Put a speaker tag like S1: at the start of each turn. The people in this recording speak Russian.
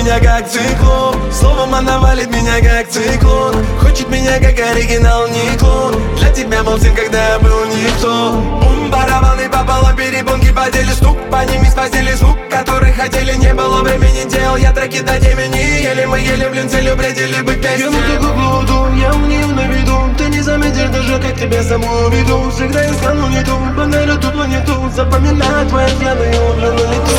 S1: меня как циклон. Словом она валит меня как циклон. Хочет меня как оригинал, не клон. Для тебя был сын, когда я был никто. Бум, барабаны пополам, перепонки по теле, стук. По ним из постели звук, который хотели. Не было времени, делал я треки до темени. Еле мы ели, блин, целью бредили бы песни. Я на такую гуглу, я у нее на виду. Ты не заметишь даже, как тебя саму веду. Всегда искал, но не ту, подарю ту планету. Запоминаю твои взгляды, и уже на лету.